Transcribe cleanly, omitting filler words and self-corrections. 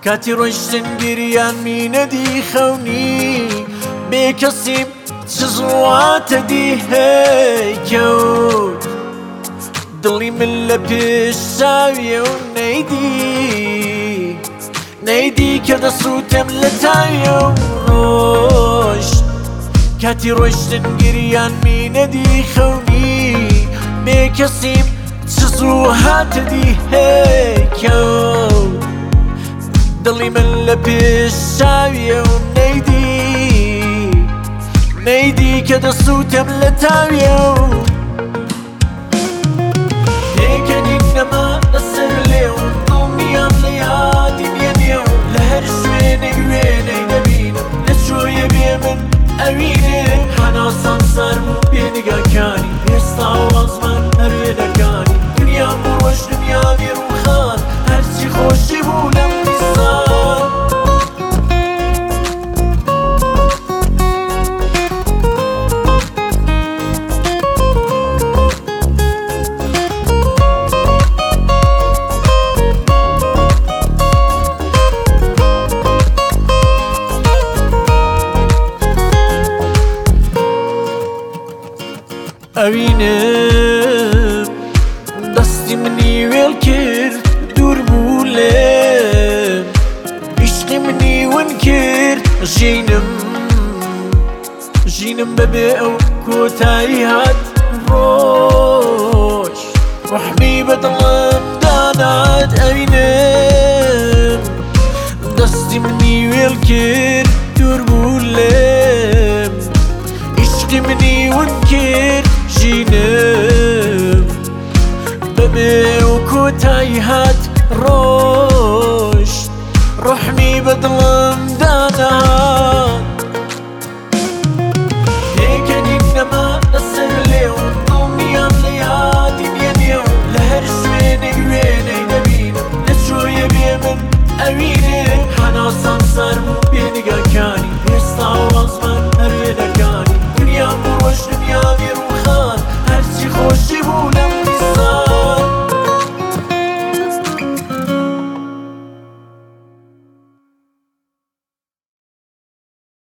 کاتی ڕۆیشتن گریان مینەدی خەونی بێکەسیم چ زوڵاتە دی هەی کەوت دڵی من لە پێش چاویە و نەیدی کە دەسووتم لە تاویە و ڕۆژ کاتی ڕۆیشتن گریان مینەدی خەونی بێکەسیم چ زوڵاتە دی هەی کەوت دڵی من لە پێش چاویە و نەیدی کە دەسووتم لە تاویە و پێکەنین نەما لەسەر لێ و دڵنیام لە یادی بێنێ و لە هەر شوێنێک وێنەی دەبینم لە چۆیە بێ من ئەوینێ هەناسان سەر بوو پێنیگاکانی ئێستا وازمان هەروێ دەکانی دنیام بۆ ڕۆژ دنیاوی ڕووخان هەرچی خۆشی بوو لەم دیسان ئەوینم دەستی منی وێڵ کرد دوور بوو لێم عیشقی منی ون کرد ژینم بەبێ ئەو کۆتایی هات ڕۆژ ڕحمی بە دڵم دانات ئەوینم دەستی منی وێڵ کرد دوور بوو لێم عیشقی منی ون کرد ژینم بەبێ ئەو کۆتایی هات